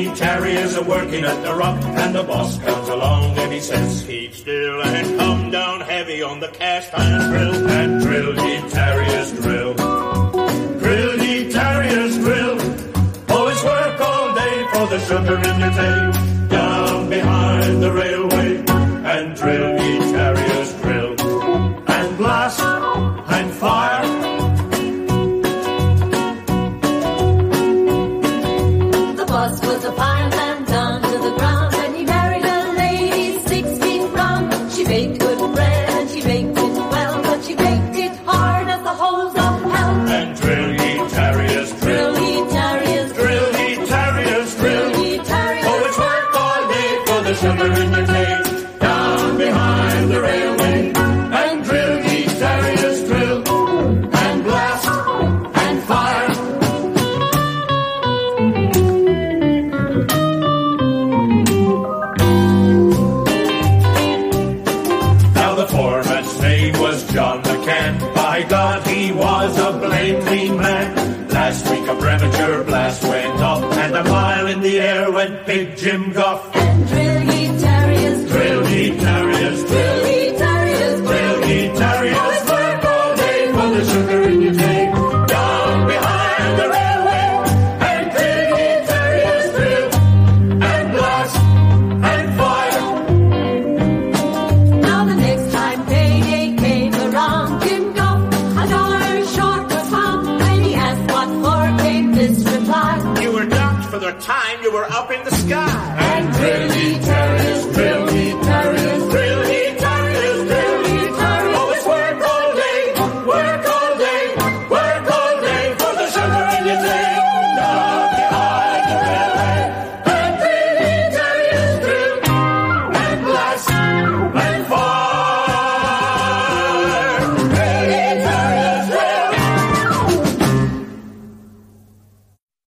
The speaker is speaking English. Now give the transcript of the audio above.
ye terriers are working at the rock, and the boss comes along and he says, keep still and come down heavy on the cast iron drill, and drill ye terriers drill. Drill ye terriers drill. Always work all day for the sugar in your tail, down behind the railway, and drill ye terriers drill. And blast and fire. The boss was a fireman down to the ground, and he married a lady 16 brown. She baked good bread and she baked it well, but she baked it hard as the holes of hell. And drill ye terriers drill. Drill ye terriers Drill ye terriers drill. Drill ye terriers Always work all day for the sugar in your tail, down behind the railway, and drill ye terriers drill. And blast and fire. Now the foreman's name was John McCann. By God, he was a blame clean man. Last week a premature blast went off, and a mile in the air went big Jim Goff. and drill ye terriers Drill ye terriers drill. Drill ye terriers Drill ye terriers work all day for the sugar in your tail, down behind the railway, and drill ye terriers drill. And blast and fire. Now the next time payday came around, Jim Goff $1 short was found. When he asked what for, came this reply: You were docked for the time you were up in the sky. And drill ye terriers drill.